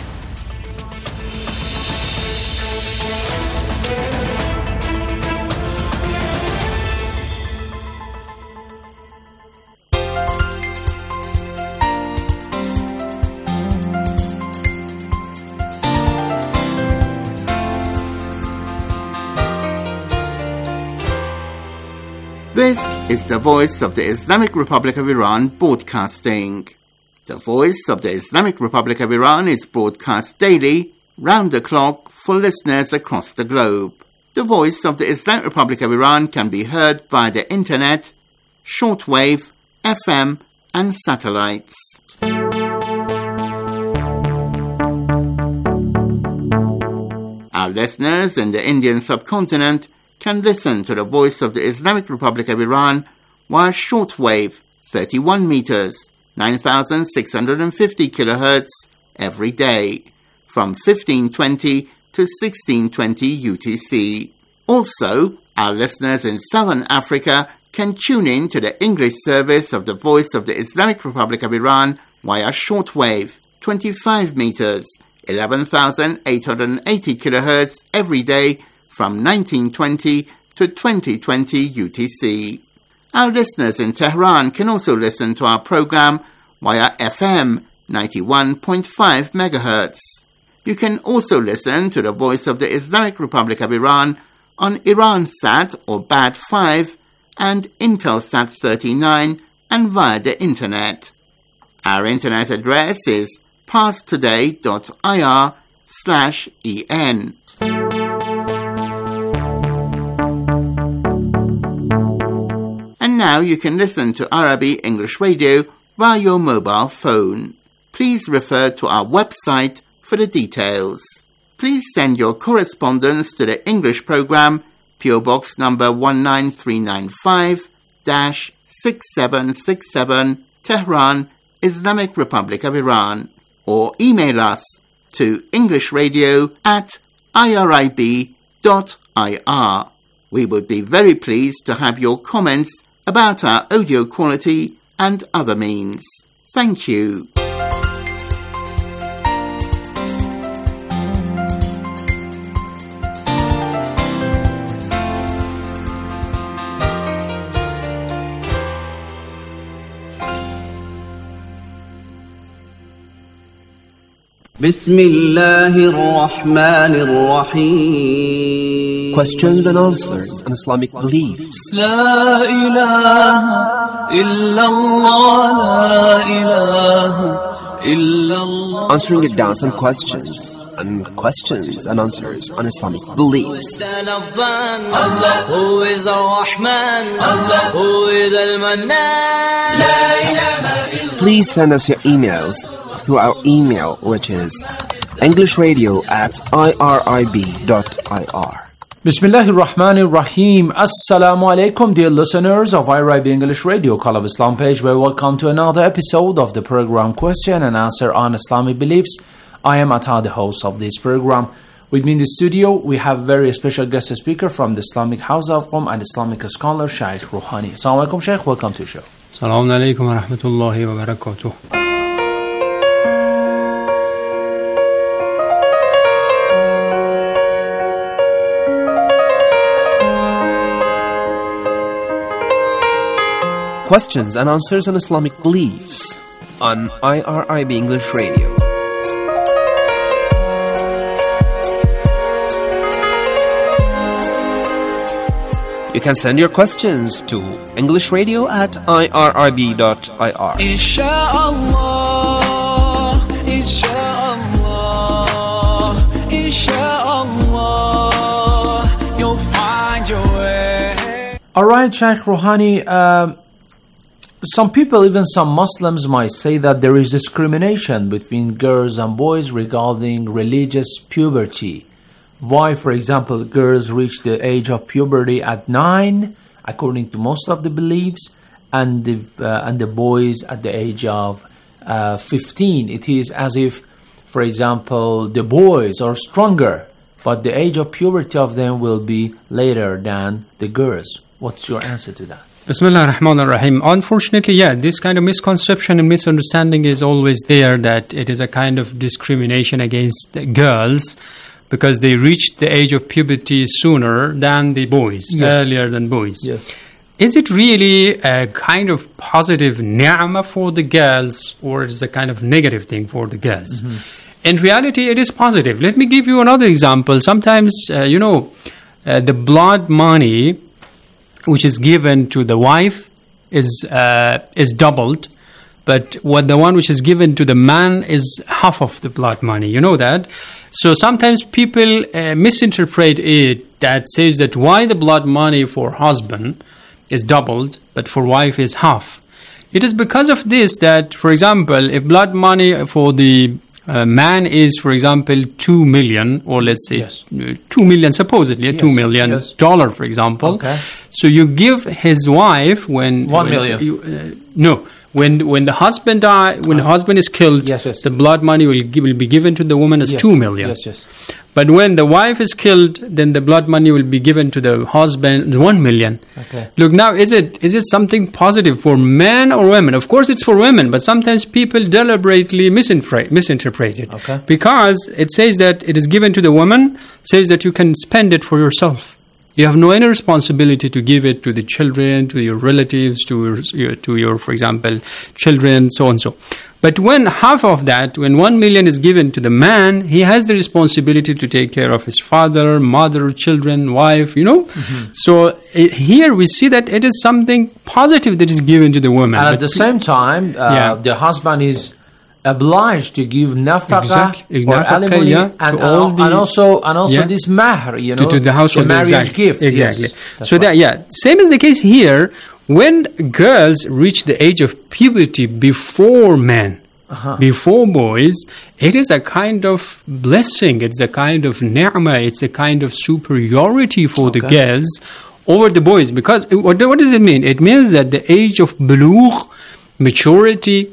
[SPEAKER 14] This is the Voice of the Islamic Republic of Iran broadcasting. The Voice of the Islamic Republic of Iran is broadcast daily, round the clock, for listeners across the globe. The Voice of the Islamic Republic of Iran can be heard via the internet, shortwave, F M, and satellites. Our listeners in the Indian subcontinent can listen to the Voice of the Islamic Republic of Iran via shortwave thirty-one meters, nine thousand six hundred fifty kilohertz every day from fifteen twenty to sixteen twenty U T C. Also, our listeners in Southern Africa can tune in to the English service of the Voice of the Islamic Republic of Iran via shortwave twenty-five meters, eleven thousand eight hundred eighty kilohertz every day from nineteen twenty to twenty twenty U T C. Our listeners in Tehran can also listen to our program via F M ninety-one point five megahertz. You can also listen to the Voice of the Islamic Republic of Iran on Iransat or B A D five and Intelsat thirty-nine and via the Internet. Our Internet address is parstoday.ir slash en. And now you can listen to Arabi English Radio via your mobile phone. Please refer to our website for the details. Please send your correspondence to the English program, P O Box number one nine three nine five, six seven six seven, Tehran, Islamic Republic of Iran, or email us to englishradio at irib dot ir. We would be very pleased to have your comments about our audio quality and other means. Thank you.
[SPEAKER 15] Questions and answers on Islamic beliefs.
[SPEAKER 16] La ilaha illallah, la ilaha illallah.
[SPEAKER 15] Answering your doubts and questions, and questions and answers on Islamic beliefs.
[SPEAKER 16] Allah, who is Ar-Rahman, Allah, who is Al-Mannan. La ilaha illallah.
[SPEAKER 15] Please send us your emails through our email, which is englishradio at irib dot ir.
[SPEAKER 11] Bismillahir Rahmanir Rahim. Assalamu alaikum, dear listeners of I R I B English Radio, Call of Islam page. Well, welcome to another episode of the program Question and Answer on Islamic Beliefs. I am Atta, the host of this program. With me in the studio, we have a very special guest speaker from the Islamic House of Qom and Islamic scholar, Shaykh Rouhani. Assalamu alaikum, Shaykh. Welcome to the show.
[SPEAKER 17] Assalamu alaikum wa rahmatullahi wa barakatuh.
[SPEAKER 15] Questions and answers on Islamic beliefs on I R I B English Radio. You can send your questions to englishradio at irib dot ir.
[SPEAKER 16] Insha'Allah, Insha'Allah, Insha'Allah, you'll find your way.
[SPEAKER 11] All right, Shaykh Rouhani, uh, some people, even some Muslims, might say that there is discrimination between girls and boys regarding religious puberty. Why, for example, girls reach the age of puberty at nine, according to most of the beliefs, and the, uh, and the boys at the age of uh, fifteen. It is as if, for example, the boys are stronger, but the age of puberty of them will be later than the girls. What's your answer to that?
[SPEAKER 17] Bismillah ar-Rahman ar-Rahim. Unfortunately, yeah, this kind of misconception and misunderstanding is always there, that it is a kind of discrimination against the girls because they reach the age of puberty sooner than the boys, yes. earlier than boys.
[SPEAKER 11] Yes.
[SPEAKER 17] Is it really a kind of positive ni'mah for the girls, or is it a kind of negative thing for the girls?
[SPEAKER 11] Mm-hmm.
[SPEAKER 17] In reality, it is positive. Let me give you another example. Sometimes, uh, you know, uh, the blood money which is given to the wife is uh, is doubled, but what the one which is given to the man is half of the blood money. You know that? So sometimes people uh, misinterpret it, that says that why the blood money for husband is doubled, but for wife is half. It is because of this that, for example, if blood money for the uh, man is, for example, two million, or let's say yes. uh, two million, supposedly yes. two million yes. dollar, for example. Okay. So you give his wife when
[SPEAKER 11] one
[SPEAKER 17] when
[SPEAKER 11] million.
[SPEAKER 17] You, uh, no. When when the husband die, when uh, the husband is killed,
[SPEAKER 11] yes, yes.
[SPEAKER 17] the blood money will, give, will be given to the woman as
[SPEAKER 11] yes.
[SPEAKER 17] two million.
[SPEAKER 11] Yes, yes.
[SPEAKER 17] But when the wife is killed, then the blood money will be given to the husband one million.
[SPEAKER 11] Okay.
[SPEAKER 17] Look, now is it is it something positive for men or women? Of course, it's for women, but sometimes people deliberately misinterpret misinterpret it
[SPEAKER 11] okay.
[SPEAKER 17] because it says that it is given to the woman, says that you can spend it for yourself. You have no any responsibility to give it to the children, to your relatives, to your, to your, for example, children, so and so. But when half of that, when one million is given to the man, he has the responsibility to take care of his father, mother, children, wife, you know. Mm-hmm. So it, here we see that it is something positive that is given to the woman.
[SPEAKER 11] And
[SPEAKER 17] but
[SPEAKER 11] at the same time, uh, yeah. the husband is obliged to give nafaqah
[SPEAKER 17] exactly.
[SPEAKER 11] or alimony
[SPEAKER 17] yeah,
[SPEAKER 11] and,
[SPEAKER 17] all
[SPEAKER 11] uh,
[SPEAKER 17] the,
[SPEAKER 11] and also and also
[SPEAKER 17] yeah.
[SPEAKER 11] this mahr, you know,
[SPEAKER 17] to, to the household
[SPEAKER 11] the marriage
[SPEAKER 17] exactly.
[SPEAKER 11] gift.
[SPEAKER 17] Exactly.
[SPEAKER 11] Yes,
[SPEAKER 17] so
[SPEAKER 11] right.
[SPEAKER 17] that yeah, same is the case here. When girls reach the age of puberty before men, uh-huh. before boys, it is a kind of blessing. It's a kind of ni'mah. It's a kind of superiority for okay. the girls over the boys. Because what, what does it mean? It means that the age of bulugh, maturity,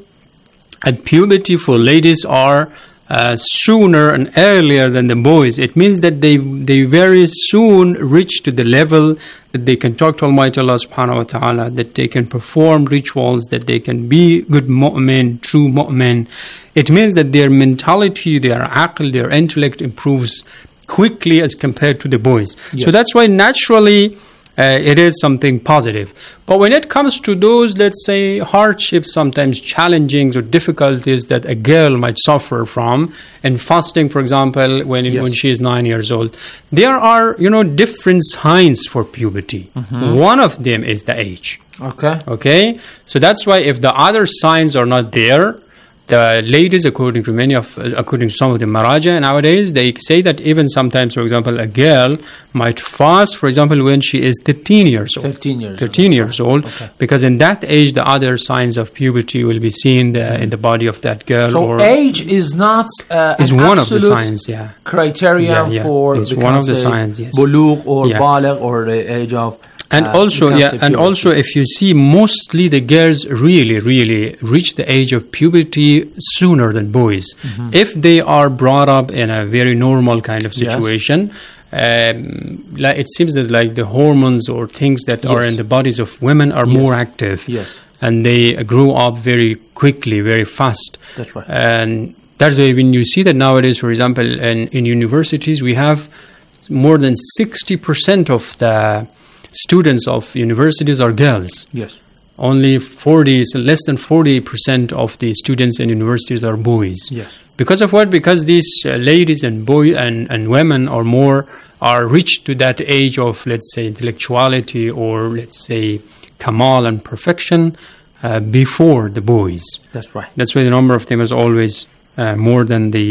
[SPEAKER 17] and puberty for ladies are uh, sooner and earlier than the boys. It means that they they very soon reach to the level that they can talk to Almighty Allah subhanahu wa ta'ala, that they can perform rituals, that they can be good mu'min, true mu'min. It means that their mentality, their aql, their intellect improves quickly as compared to the boys. Yes. So that's why naturally Uh, it is something positive. But when it comes to those, let's say, hardships, sometimes challenging or difficulties that a girl might suffer from, and fasting, for example, when yes. when she is nine years old, there are, you know, different signs for puberty. Mm-hmm. One of them is the age.
[SPEAKER 11] Okay.
[SPEAKER 17] Okay? So that's why if the other signs are not there, the ladies, according to many of, uh, according to some of the maraja nowadays, they say that even sometimes, for example, a girl might fast, for example, when she is thirteen years old.
[SPEAKER 11] thirteen years
[SPEAKER 17] thirteen
[SPEAKER 11] old.
[SPEAKER 17] years old,
[SPEAKER 11] okay.
[SPEAKER 17] because in that age, the other signs of puberty will be seen uh, in the body of that girl.
[SPEAKER 11] So
[SPEAKER 17] or
[SPEAKER 11] age is not uh,
[SPEAKER 17] is
[SPEAKER 11] an
[SPEAKER 17] one of the signs, yeah.
[SPEAKER 11] criteria
[SPEAKER 17] yeah, yeah.
[SPEAKER 11] for
[SPEAKER 17] it's one of the signs, yes.
[SPEAKER 11] bulugh or
[SPEAKER 17] yeah.
[SPEAKER 11] baligh or the age of.
[SPEAKER 17] And
[SPEAKER 11] uh,
[SPEAKER 17] also, yeah, and also, if you see, mostly the girls really, really reach the age of puberty sooner than boys. Mm-hmm. If they are brought up in a very normal kind of situation, yes. um, like it seems that like the hormones or things that yes. are in the bodies of women are yes. more active.
[SPEAKER 11] Yes.
[SPEAKER 17] And they grow up very quickly, very fast.
[SPEAKER 11] That's right.
[SPEAKER 17] And that's why when you see that nowadays, for example, in, in universities, we have more than sixty percent of the students of universities are girls.
[SPEAKER 11] Yes.
[SPEAKER 17] Only forty, so less than forty percent of the students in universities are boys.
[SPEAKER 11] Yes.
[SPEAKER 17] Because of what? Because these uh, ladies and boy and, and women are more are reached to that age of, let's say, intellectuality or let's say kamal and perfection uh, before the boys.
[SPEAKER 11] That's right.
[SPEAKER 17] That's why the number of them is always uh, more than the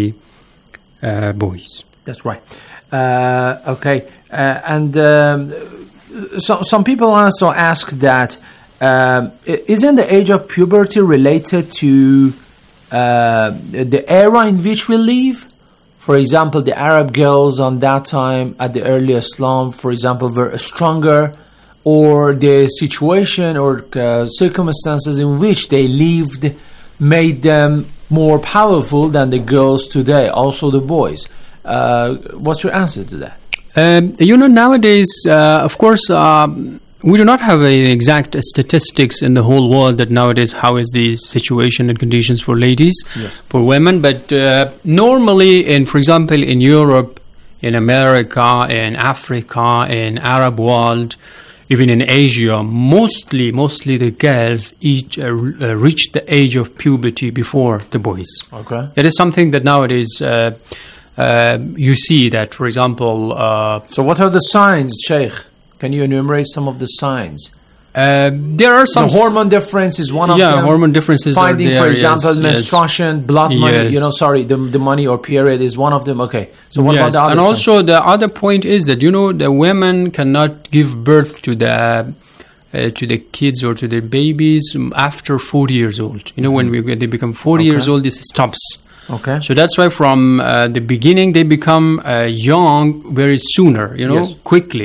[SPEAKER 17] uh, boys.
[SPEAKER 11] That's right. Uh, okay, uh, and. Um, So, some people also ask that um, isn't the age of puberty related to uh, the era in which we live? For example, the Arab girls on that time at the early Islam, for example, were stronger, or the situation or uh, circumstances in which they lived made them more powerful than the girls today, also the boys. Uh, what's your answer to that?
[SPEAKER 17] Um, you know, nowadays, uh, of course, um, we do not have a exact statistics in the whole world that nowadays how is the situation and conditions for ladies,
[SPEAKER 11] yes.
[SPEAKER 17] for women. But uh, normally, in for example, in Europe, in America, in Africa, in Arab world, even in Asia, mostly, mostly the girls each uh, uh, reach the age of puberty before the boys.
[SPEAKER 11] Okay,
[SPEAKER 17] it is something that nowadays. Uh, Uh, you see that, for example... Uh,
[SPEAKER 11] so what are the signs, Sheikh? Can you enumerate some of the signs?
[SPEAKER 17] Uh, there are some...
[SPEAKER 11] The hormone difference is one of
[SPEAKER 17] yeah,
[SPEAKER 11] them.
[SPEAKER 17] Yeah, hormone differences
[SPEAKER 11] Finding,
[SPEAKER 17] are there,
[SPEAKER 11] for example,
[SPEAKER 17] yes,
[SPEAKER 11] menstruation,
[SPEAKER 17] yes.
[SPEAKER 11] blood money,
[SPEAKER 17] yes.
[SPEAKER 11] you know, sorry, the, the money or period is one of them. Okay, so what
[SPEAKER 17] yes.
[SPEAKER 11] about the other
[SPEAKER 17] And
[SPEAKER 11] signs?
[SPEAKER 17] also the other point is that, you know, the women cannot give birth to the uh, to the kids or to the babies after forty years old. You know, when we when they become forty
[SPEAKER 11] Okay.
[SPEAKER 17] years old, this stops.
[SPEAKER 11] Okay.
[SPEAKER 17] So that's why from uh, the beginning they become uh, young very sooner, you know,
[SPEAKER 11] Yes.
[SPEAKER 17] quickly.